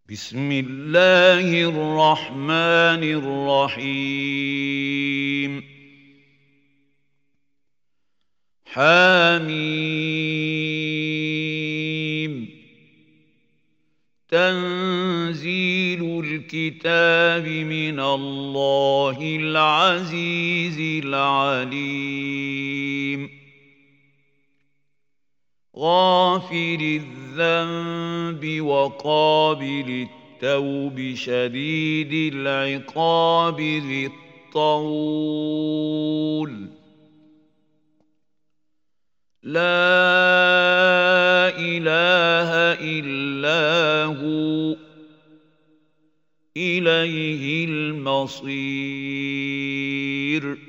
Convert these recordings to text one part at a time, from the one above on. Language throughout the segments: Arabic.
بسم الله الرحمن الرحيم حميم تنزيل الكتاب من الله العزيز العليم غافر الذنب وقابل التوب شديد العقاب ذي الطول لا إله إلا هو إليه المصير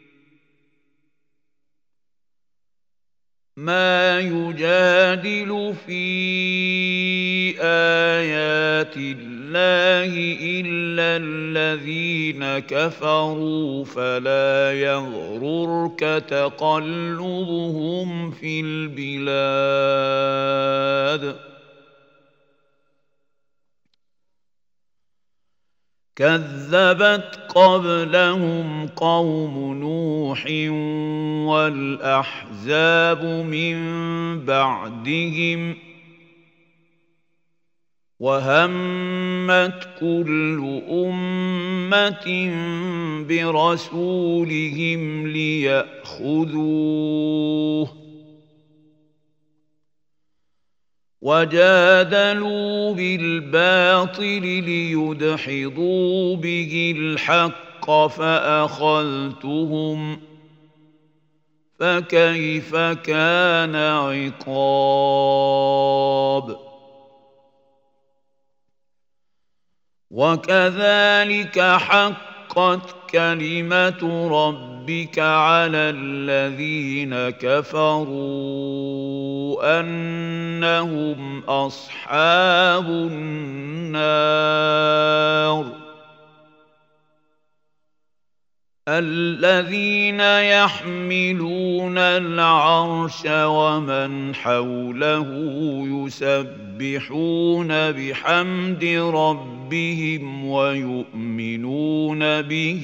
ما يجادل في آيات الله إلا الذين كفروا فلا يغررك تقلبهم في البلاد كذبت قبلهم قوم نوح والأحزاب من بعدهم وهمت كل أمة برسولهم ليأخذوه وجادلوا بالباطل ليدحضوا به الحق فأخذتهم فكيف كان عقاب وكذلك حقت كلمة ربك على الذين كفروا أنهم أصحاب النار الذين يحملون العرش ومن حوله يسبحون بحمد ربهم ويؤمنون به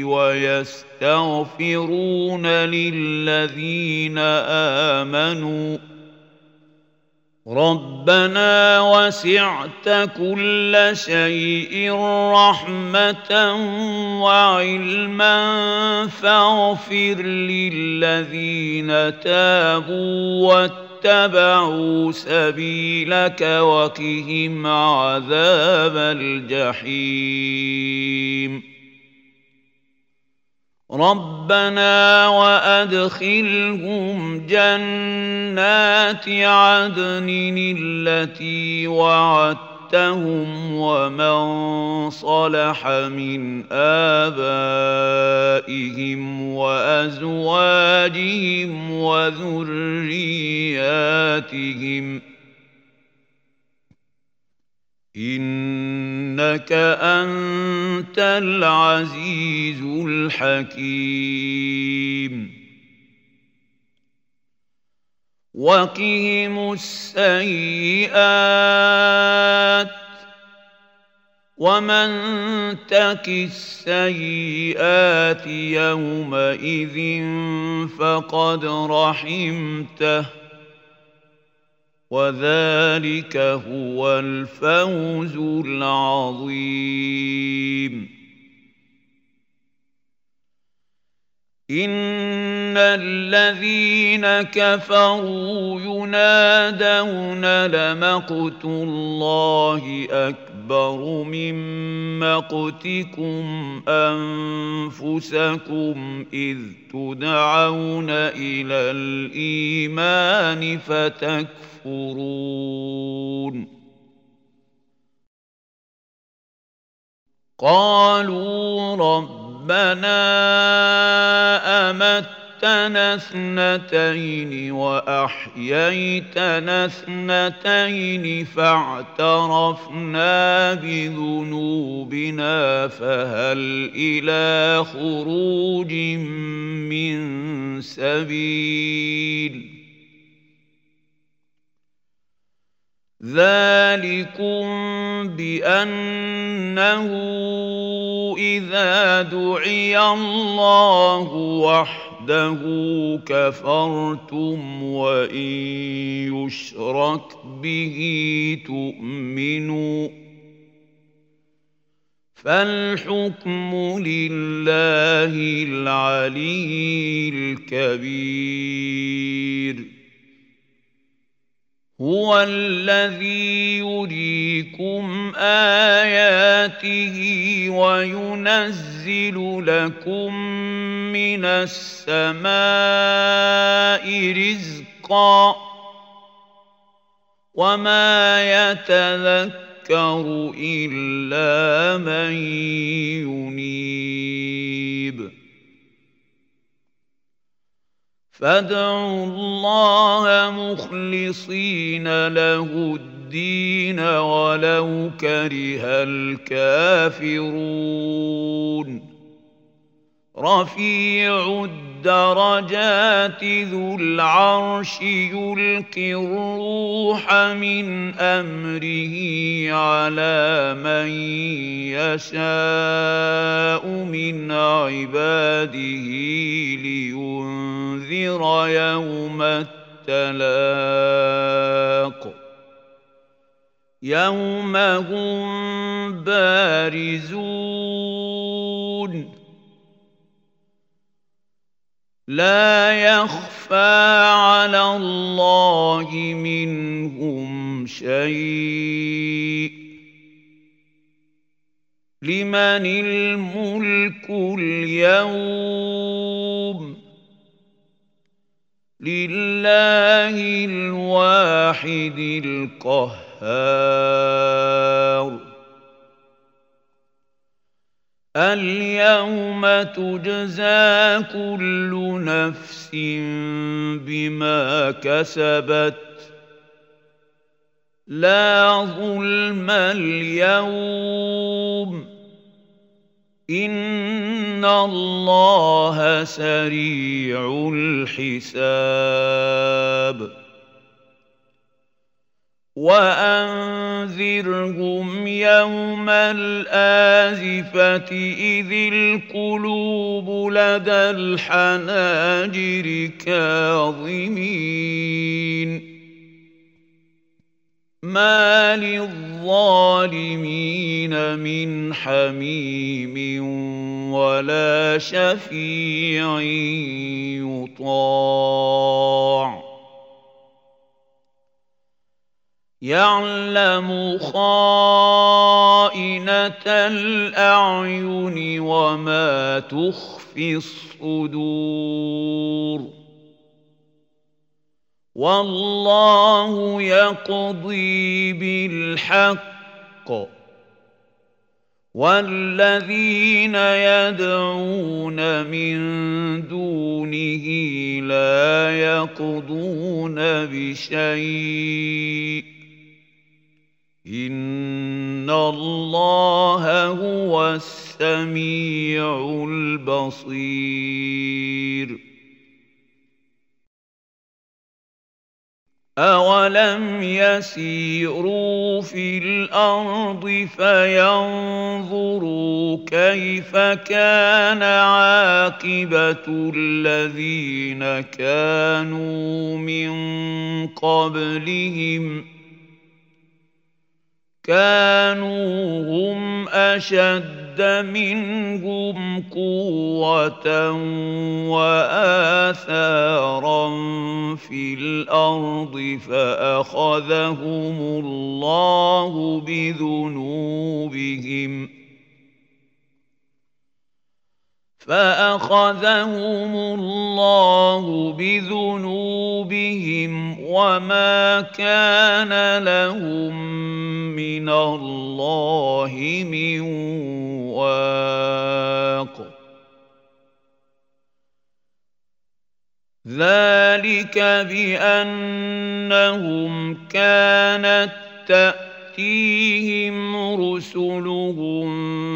ويستغفرون للذين آمنوا ربنا وسعت كل شيء رحمة وعلما فاغفر للذين تابوا واتبعوا سبيلك وقهم عذاب الجحيم ربنا وأدخلهم جنات عدن التي وعدتهم ومن صلح من آبائهم وأزواجهم وذرياتهم إنك أنت العزيز الحكيم وقهم السيئات ومن تك السيئات يومئذ فقد رحمته وذلك هو الفوز العظيم إن الذين كفروا ينادون لمقت الله أكبر من مقتكم أنفسكم إذ تدعون إلى الإيمان فتكفرون قالوا ربنا أمتنا اثنتين وأحييتنا اثنتين فاعترفنا بذنوبنا فهل إلى خروج من سبيل ذلكم بأنه إذا دعي الله وحده كفرتم وإن يشرك به تؤمنوا فالحكم لله العلي الكبير هو الذي يريكم آياته وينزل لكم من السماء رزقا وما يتذكر إلا من ينيب فادعوا الله مخلصين له الدين ولو كره الكافرون رفيع الدرجات ذو العرش يلقي الروح من أمره على من يشاء من عباده لينذر يوم التلاق يوم هم بارزون لا يخفى على الله منهم شيء لمن الملك اليوم لله الواحد القهار اليوم تجزى كل نفس بما كسبت لا ظلم اليوم إن الله سريع الحساب وأنذرهم يوم الآزفة إذ القلوب لدى الحناجر كاظمين ما للظالمين من حميم ولا شفيع يطاع يعلم خائنة الأعين وما تخفي الصدور والله يقضي بالحق والذين يدعون من دونه لا يقضون بشيء إن الله هو السميع البصير أولم يسيروا في الأرض فينظروا كيف كان عاقبة الذين كانوا من قبلهم كانوا هم أشد منهم قوة وآثارا في الأرض فأخذهم الله بذنوبهم وما كان لهم من الله من واق ذلك بأنهم كانت تأتيهم رسلهم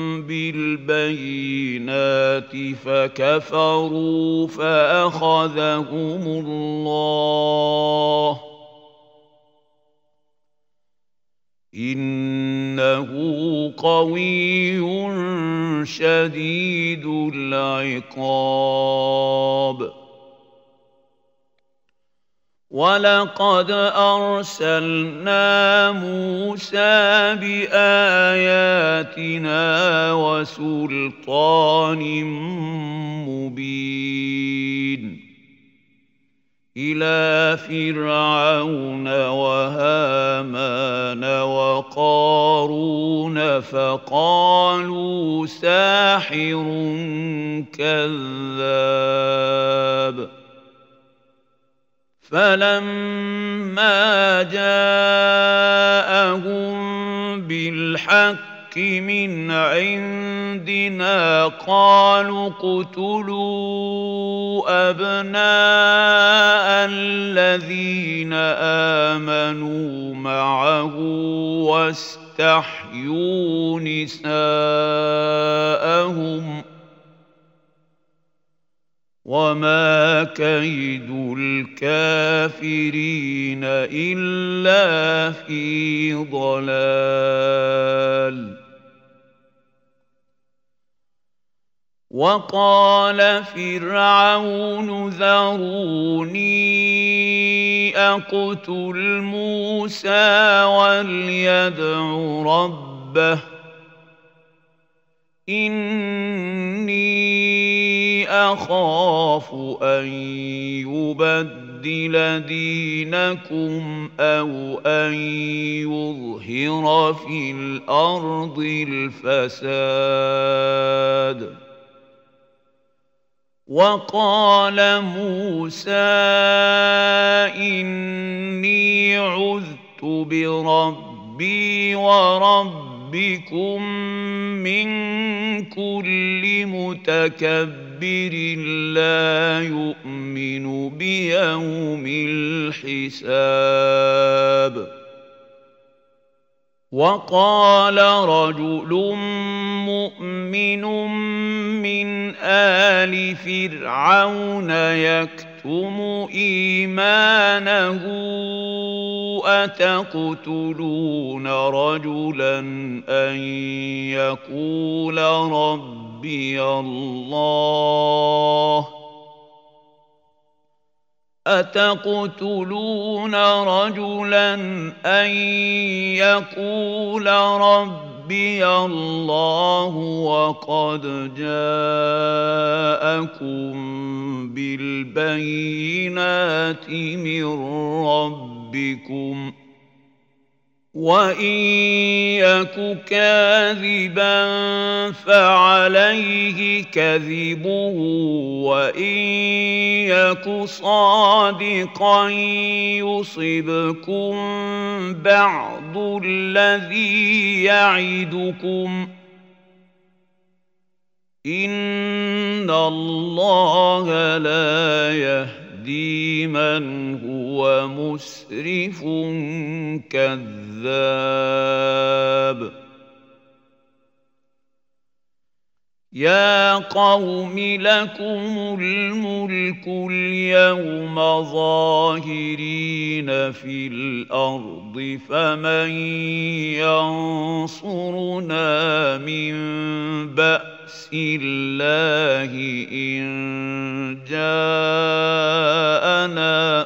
بالبينات فكفروا فأخذهم الله إنه قوي شديد العقاب ولقد أرسلنا موسى بآياتنا وسلطان مبين إلى فرعون وهامان وقارون فقالوا ساحر كذاب فلما جاءهم بالحق من عندنا قالوا اقتلوا أبناء الذين آمنوا معه واستحيوا نساءهم وما كيد الكافرين إلا في ضلال وقال فرعون ذروني أقتل موسى وليدع ربه إني أخاف أن يبدل دينكم أو أن يظهر في الأرض الفساد وقال موسى إني عذت بربي وربكم من كل متكبر لا يؤمن بيوم الحساب وقال رجل مؤمن من آل فرعون يكتم إيمانه أتقتلون رجلا أن يقول ربي الله أتقتلون رجلا أن يقول ربي الله وقد جاءكم بالبينات من ربكم وإن يك كاذبا فعليه كذبه وإن يك صادقا يصبكم بعض الذي يعدكم إن الله لا يهدي من هو مسرف كذاب يا قوم لكم الملك اليوم ظاهرين في الأرض فمن ينصرنا من بأس الله إن جاءنا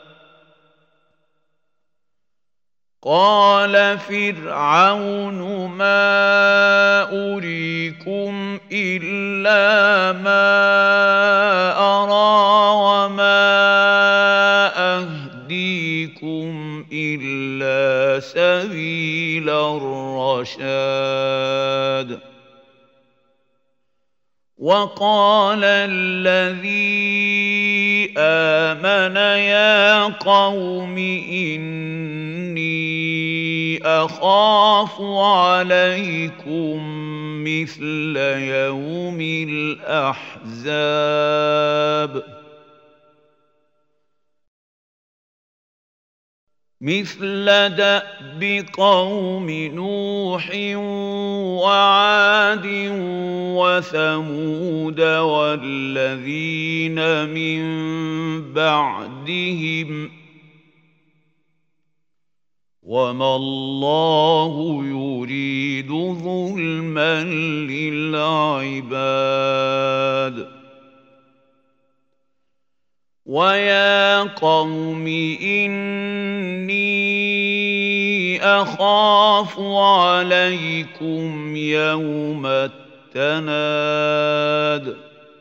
قال فرعون ما أريكم إلا ما أرى وما أهديكم إلا سبيل الرشاد وقال الذي آمن يا قوم إني أخاف عليكم مثل يوم الأحزاب مثل دأب قوم نوح وعاد وثمود والذين من بعدهم وما الله يريد ظلما للعباد ويا قوم إني أخاف عليكم يوم التناد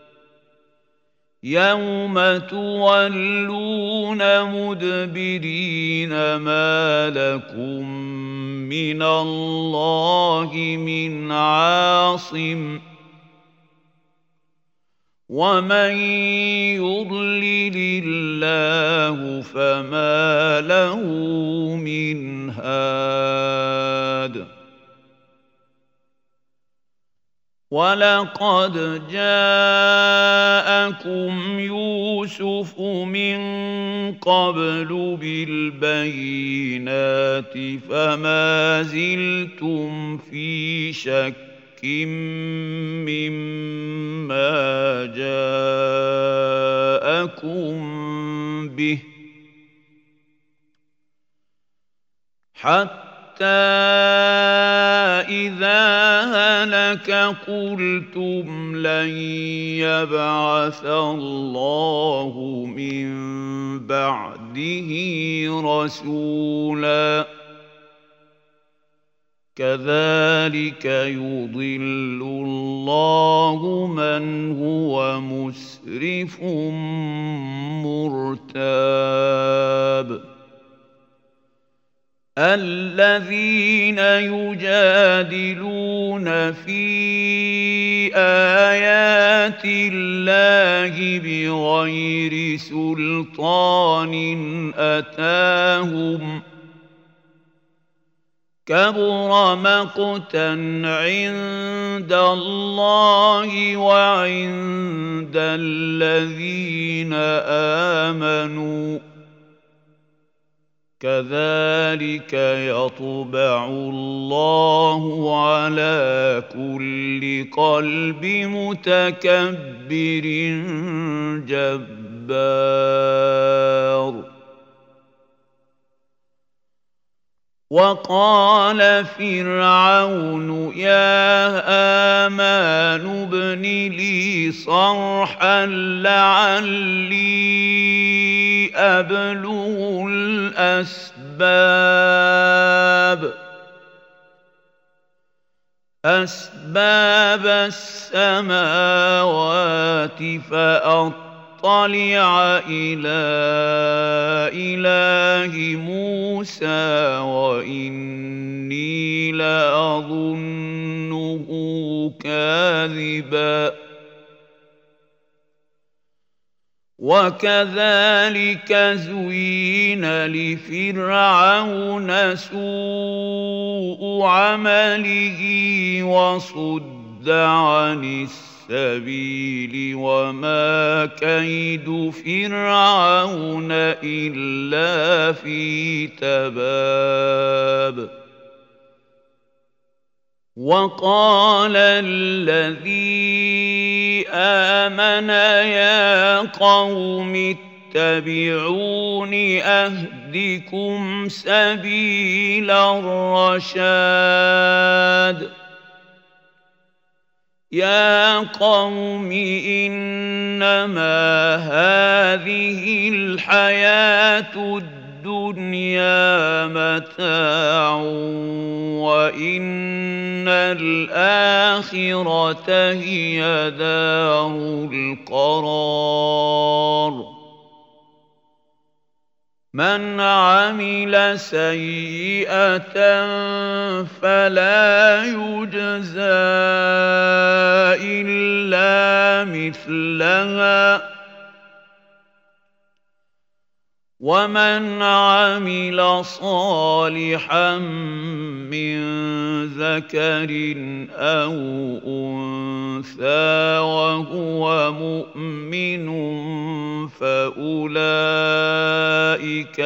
يوم تولون مدبرين ما لكم من الله من عاصم ومن يضلل الله فما له من هاد ولقد جاءكم يوسف من قبل بالبينات فما زلتم في شك مما جاءكم به حتى إذا هلك قلتم لن يبعث الله من بعده رسولا كذلك يضل الله من هو مسرف مرتاب الذين يجادلون في آيات الله بغير سلطان أتاهم كبر مقتا عند الله وعند الذين آمنوا كذلك يطبع الله على كل قلب متكبر جبار وقال فرعون يا آمان ابن لي صرحا لعلي أبلغ أسباب السماوات فأطلع إلى إله موسى وإني لأظنه كاذبا وكذلك زين لفرعون سوء عمله وصد عن السبيل وما كيد فرعون إلا في تباب وقال الذي آمن يا قوم اتبعون أهدكم سبيل الرشاد يا قوم إنما هذه الحياة الدنيا متاع وإن الآخرة هي دار القرار من عمل سيئة فلا يجزى إلا مثلها ومن عمل صالحا من ذكر أو أنثى وهو مؤمن فأولئك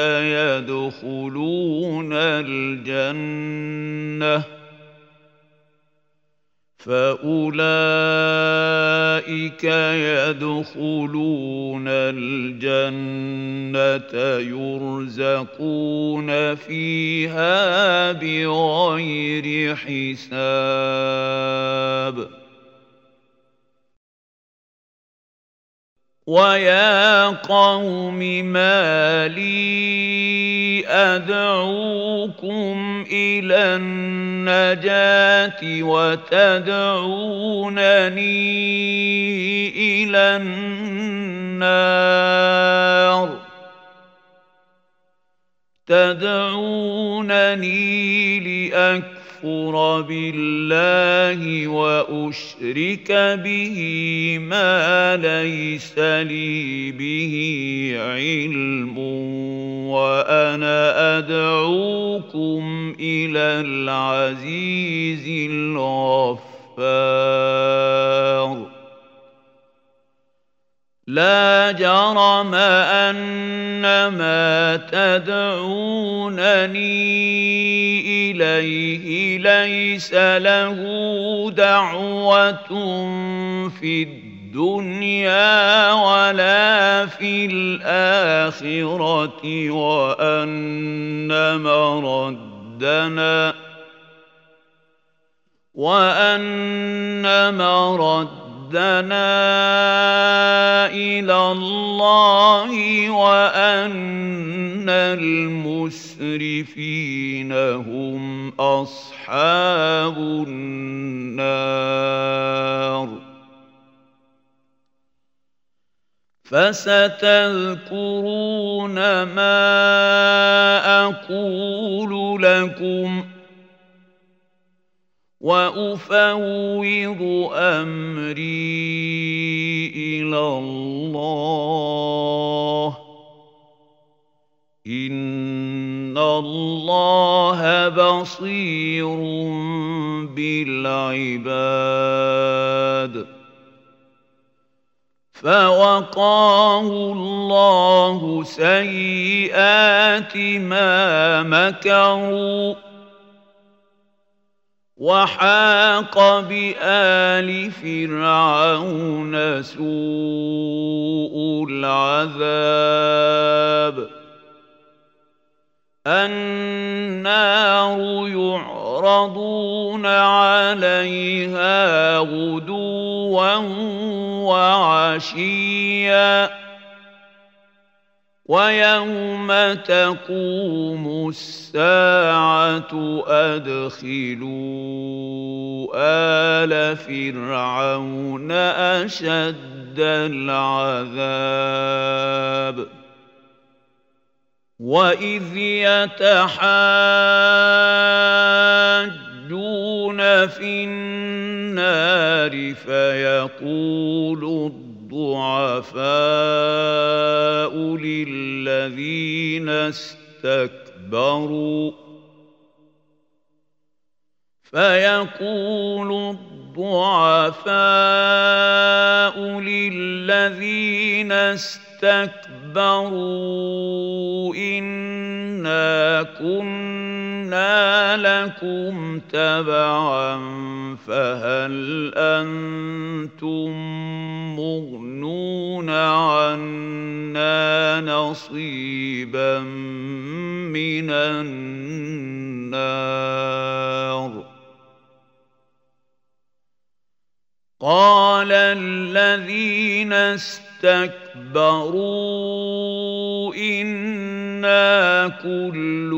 أولئك يدخلون الجنة يرزقون فيها بغير حساب ويا قوم ما لي أدعوكم إلى النجاة وتدعونني إلى النار تدعونني لأكفر بالله وأشرك به ما ليس لي به علم وأنا أدعوكم إلى العزيز الغفار لا جرم أن ما تدعونني إليه ليس له دعوة في الدنيا ولا في الآخرة وأن مردنا إلى الله وأن المسرفين هم أصحاب النار فستذكرون ما أقول لكم وأفوض أمري إلى الله إن الله بصير بالعباد فوقاه الله سيئات ما مكروا وحاق بآل فرعون سوء العذاب النار يعرضون عليها غدوا وعشيا ويوم تقوم الساعة أدخلوا آل فرعون أشد العذاب وإذ يتحاجون في النار فيقول الضعفاء للذين استكبروا إنا كنا لكم تبعا فهل أنتم مغنون عنا نصيبا من النار قال الذين استكبروا إنا كل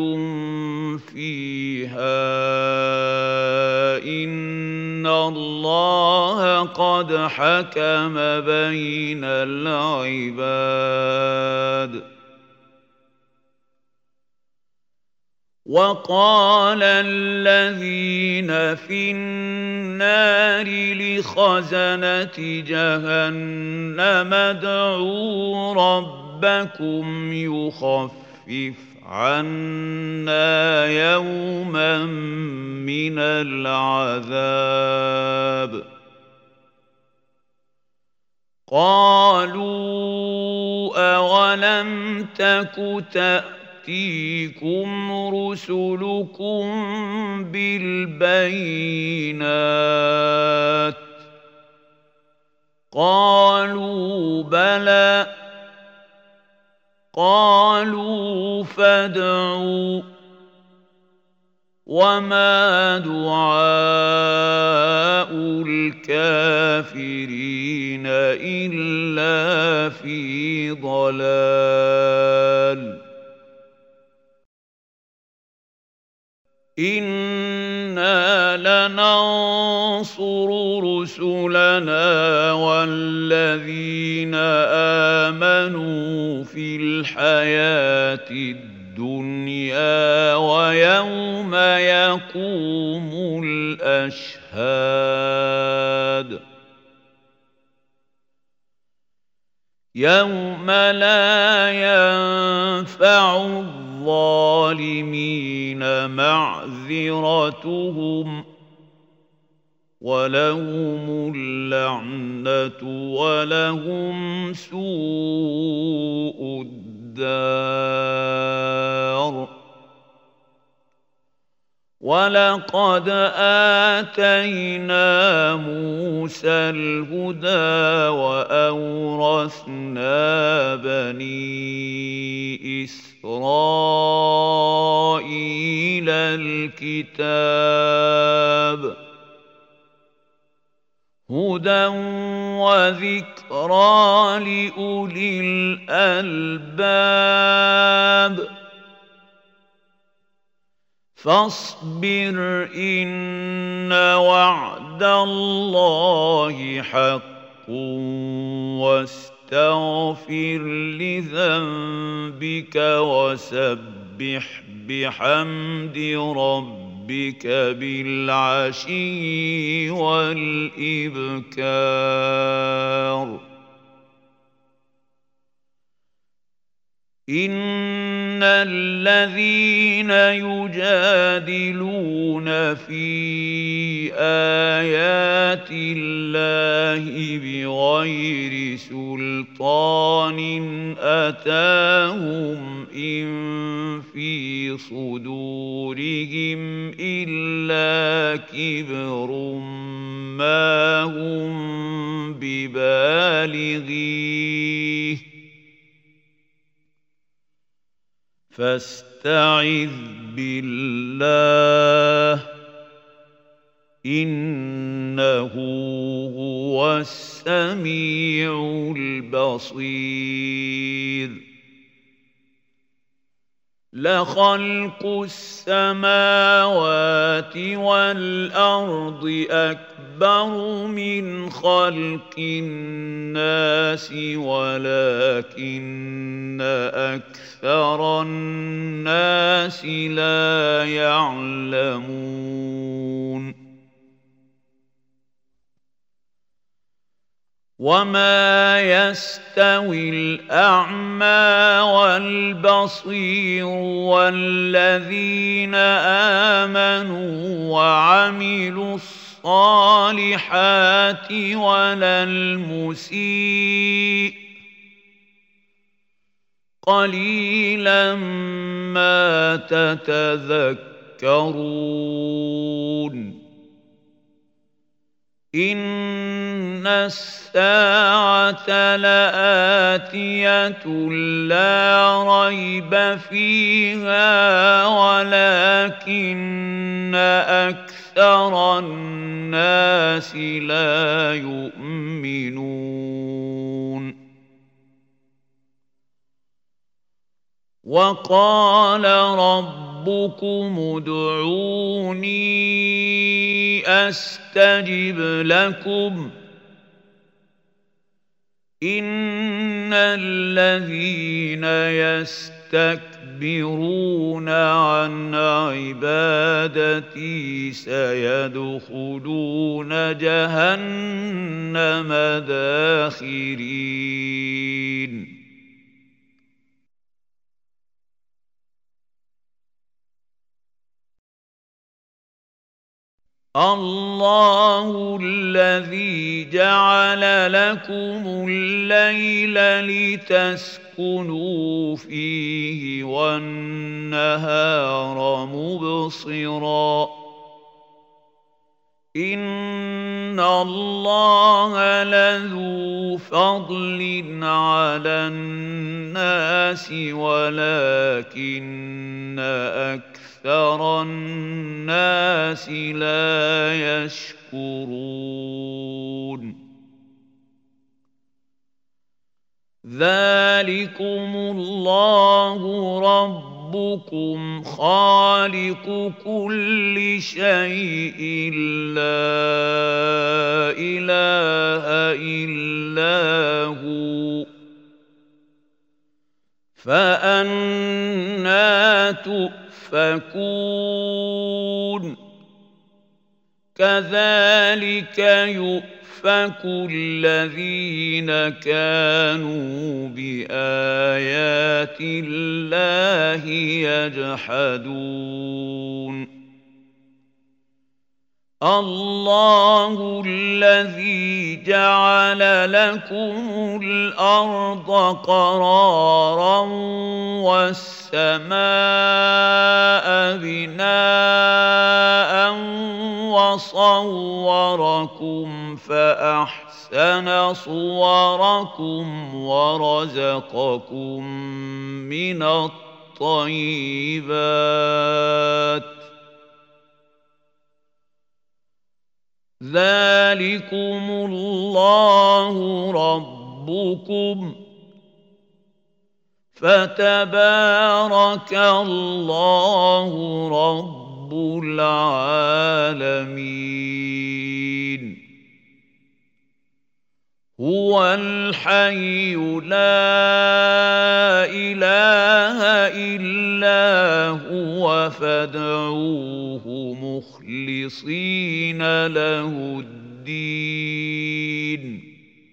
فيها إن الله قد حكم بين العباد وقال الذين في النار لخزنة جهنم ادعوا ربكم يخفف عنا يوما من العذاب قالوا أولم تك تأتيكم رسلكم بالبينات قالوا بلى قالوا فادعوا وما دعاء الكافرين إلا في ضلال إنا لننصر رسلنا والذين آمنوا في الحياة الدنيا ويوم يقوم الأشهاد يوم لا ينفع الظالمين معذرتهم ولهم اللعنة ولهم سوء الدار ولقد آتينا موسى الهدى وأورثنا بني إسرائيل الكتاب هدى وذكرى لأولي الألباب فاصبر إن وعد الله حق واستغفر لذنبك وسبح بحمد ربك بالعشي والإبكار إن الذين يجادلون في آيات الله بغير سلطان أتاهم إن في صدورهم إلا كبر ما هم ببالغيه فاستعذ بالله إنه هو السميع البصير لخلق السماوات والأرض أكبر من خلق الناس ولكن أكثر الناس لا يعلمون وما يستوي الأعمى والبصير والذين آمنوا وعملوا الصالحات ولا المسيء قليلا ما تتذكرون إن الساعة لآتية لا ريب فيها ولكن أكثر الناس لا يؤمنون وقال ربكم ادعوني أستجب لكم إن الذين يستكبرون عن عبادتي سيدخلون جهنم داخرين الله الذي جعل لكم الليل لتسكنوا فيه والنهار مبصرا إن الله لذو فضل على الناس ولكن أكثر الناس لا يشكرون ذلكم الله ربكم خالق كل شيء لا إله إلا هو فأنى تؤفكون كذلك يؤفك الذين كانوا بآيات الله يجحدون الله الذي جعل لكم الأرض قرارا والسماء بناء وصوركم فأحسن صوركم ورزقكم من الطيبات ذلكم الله ربكم فتبارك الله رب العالمين هو الحي لا إله إلا هو فادعوه مخلصين له الدين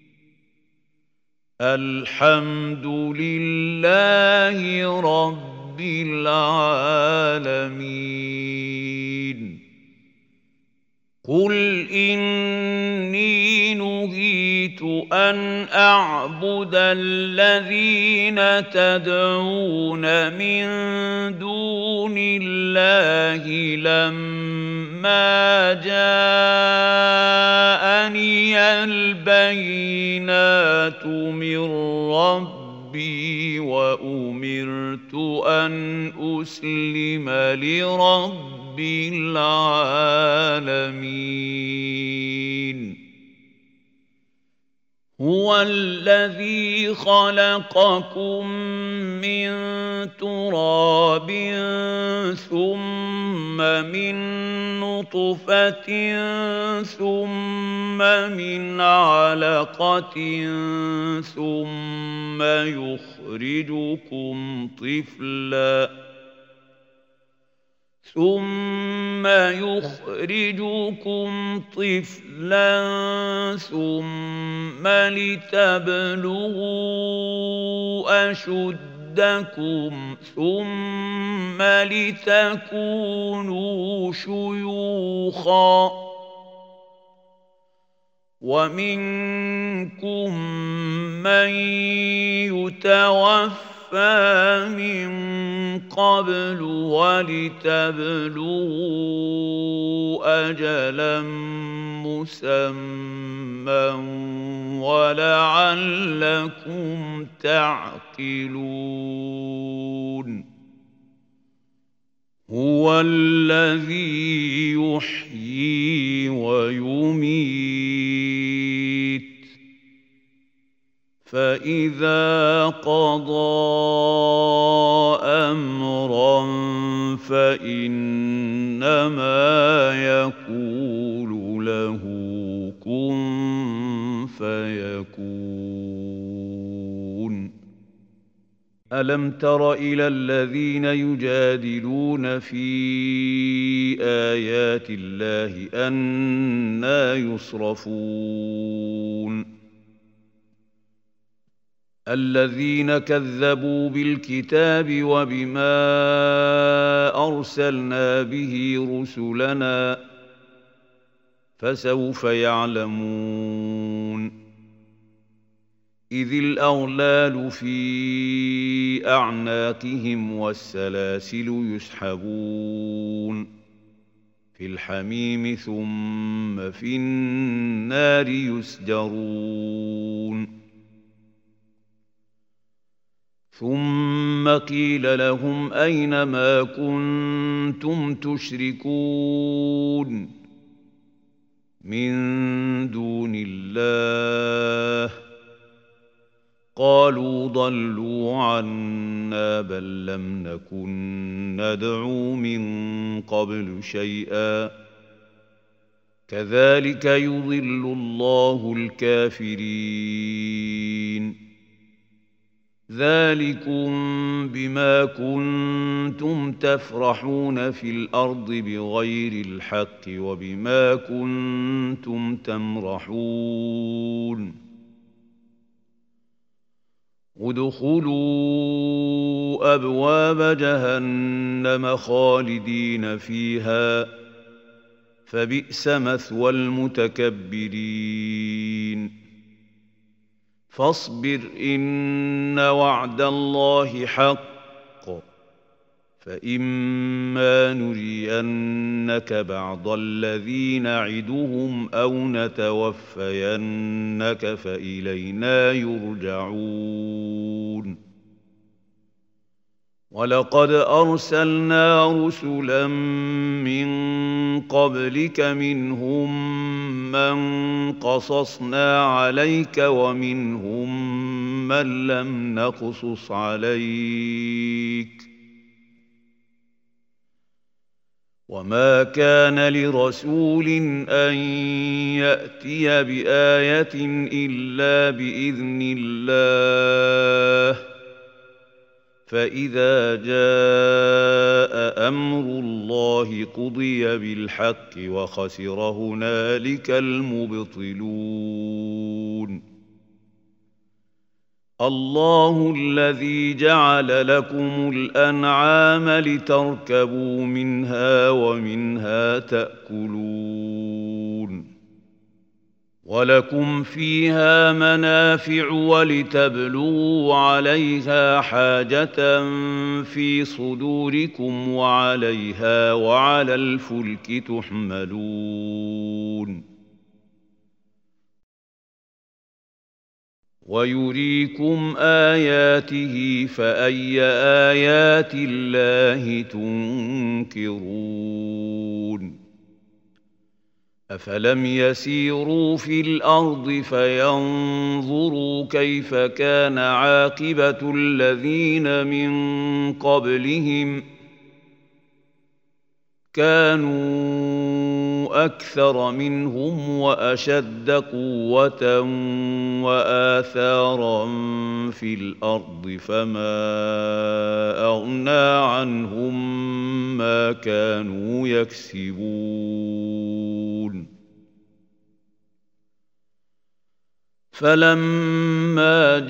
الحمد لله رب العالمين قل إني نهيت أن أعبد الذين تدعون من دون الله لما جاءني البينات من ربي وأمرت أن أسلم لرب العالمين هو الذي خلقكم من تراب ثم من نطفة ثم من علقة ثم يخرجكم طفلا ثم لتبلغوا أشدكم ثم لتكونوا شيوخا ومنكم من يتوفى من قبل ولتبلغوا أجلا مسمى ولعلكم تعقلون هو الذي يحيي ويميت فإذا قضى أمرا فإنما يقول له كن فيكون ألم تر إلى الذين يجادلون في آيات الله أنى يصرفون الذين كذبوا بالكتاب وبما أرسلنا به رسلنا فسوف يعلمون إذ الأغلال في أعناقهم والسلاسل يسحبون في الحميم ثم في النار يسجرون ثم قيل لهم أين ما كنتم تشركون من دون الله قالوا ضلوا عنا بل لم نكن ندعو من قبل شيئا كذلك يضل الله الكافرين ذلكم بما كنتم تفرحون في الأرض بغير الحق وبما كنتم تمرحون ادخلوا أبواب جهنم خالدين فيها فبئس مثوى المتكبرين فاصبر إن وعد الله حق فإما نرينك بعض الذي نعدهم أو نتوفينك فإلينا يرجعون ولقد أرسلنا رسلا من قبلك منهم من قصصنا عليك ومنهم من لم نقصص عليك وما كان لرسول أن يأتي بآية إلا بإذن الله فإذا جاء أمر الله قضي بالحق وخسر هنالك المبطلون الله الذي جعل لكم الأنعام لتركبوا منها ومنها تأكلون ولكم فيها منافع ولتبلغوا عليها حاجة في صدوركم وعليها وعلى الفلك تحملون ويريكم آياته فأي آيات الله تنكرون أفلم يسيروا في الأرض فينظروا كيف كان عاقبة الذين من قبلهم كانوا أكثر منهم وأشد قوة وآثارا في الأرض فما أغنى عنهم ما كانوا يكسبون فلما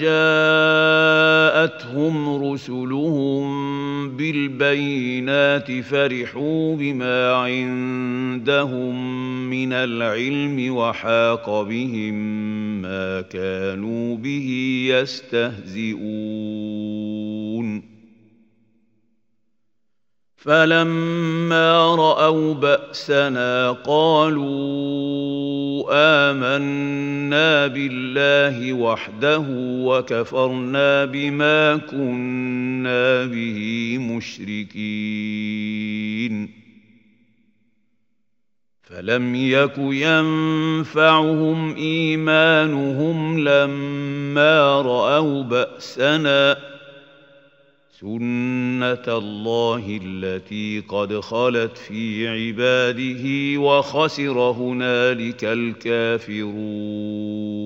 جاءتهم رسلهم بالبينات فرحوا بما عندهم من العلم وحاق بهم ما كانوا به يستهزئون فلما رأوا بأسنا قالوا آمنا بالله وحده وكفرنا بما كنا به مشركين فلم يك ينفعهم إيمانهم لما رأوا بأسنا سنة الله التي قد خلت في عباده وخسر هنالك الكافرون